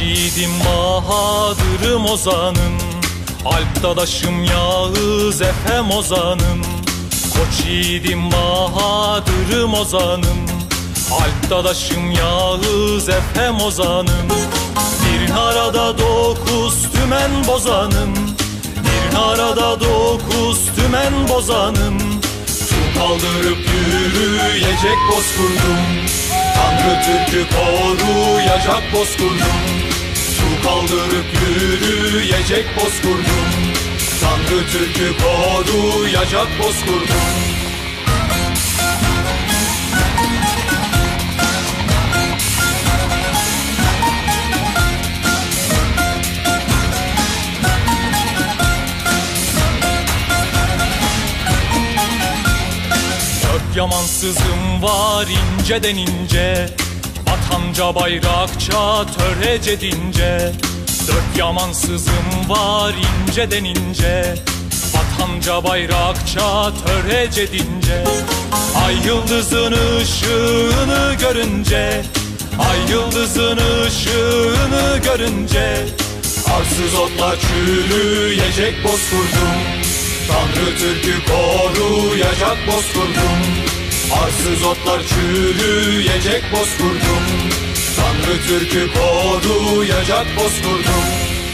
yiğidim Bahadır'ım ozanım, Alp dadaşım Yağız Efem ozanım. Koç yiğidim Bahadır'ım ozanım, Alp dadaşım Yağız Efem ozanım. Bir narada 9 tümen bozanım, bir narada 9 tümen bozanım. Su kaldırıp yürüyecek bozkurdum, Tanrı Türk'ü koruyacak bozkurdum. Su kaldırıp yürüyecek bozkurdum, Tanrı Türk'ü koruyacak bozkurdum. Dört yamansızım var inceden ince, vatanca bayrakça törece dince. Dört yamansızım var inceden ince, vatanca bayrakça törece dince. Ay yıldızın ışığını görünce, ay yıldızın ışığını görünce, arsız otlar çürüyecek bozkurdum, Tanrı Türk'ü koruyacak bozkurdum. Arsız otlar çürüyecek bozkurdum, Tanrı Türk'ü koruyacak bozkurdum.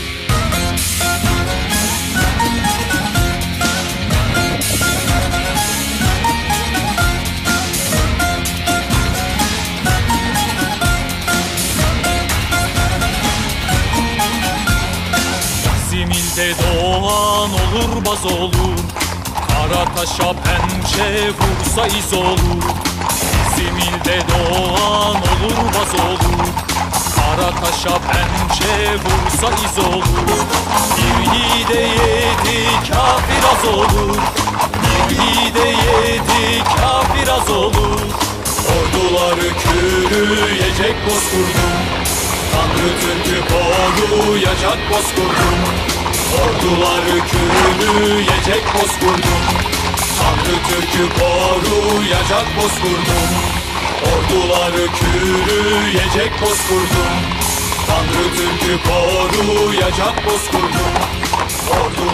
İzmir'de doğan olur baz olur, Karataş'a pençe vursa iz olur. İzmir'de doğan olur baz olur, Karataş'a pençe vursa iz olur. Bir yiğide 7 kafir az olur, bir yiğide 7 kafir az olur. Orduları kürüyecek bozkurdum, Tanrı Türk'ü koruyacak bozkurdum. Orduları kürüyecek bozkurdum, Tanrı Türk'ü koruyacak bozkurdum. Orduları kürüyecek bozkurdum, Tanrı Türk'ü koruyacak bozkurdum.